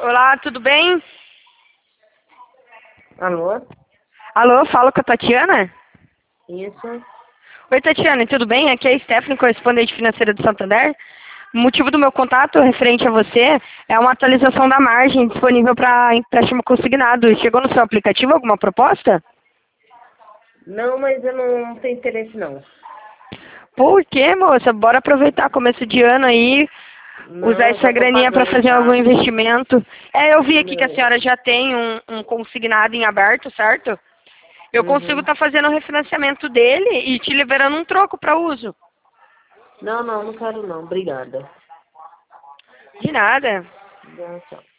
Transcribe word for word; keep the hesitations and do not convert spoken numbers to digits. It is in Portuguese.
Olá, tudo bem? Alô? Alô, falo com a Tatiana? Isso. Oi, Tatiana, tudo bem? Aqui é a Stephanie, correspondente financeira do Santander. O motivo do meu contato referente a você é uma atualização da margem disponível para empréstimo consignado. Chegou no seu aplicativo alguma proposta? Não, mas eu não tenho interesse não. Por quê, moça? Bora aproveitar começo de ano aí, usar Não, essa já tô graninha para pagando fazer algum já. investimento. É, eu vi aqui que a Não. senhora já tem um, um consignado em aberto, certo? Eu consigo Uhum. estar fazendo o refinanciamento dele e te liberando um troco para uso. Não, não, não quero não. Obrigada. De nada. Já, tchau.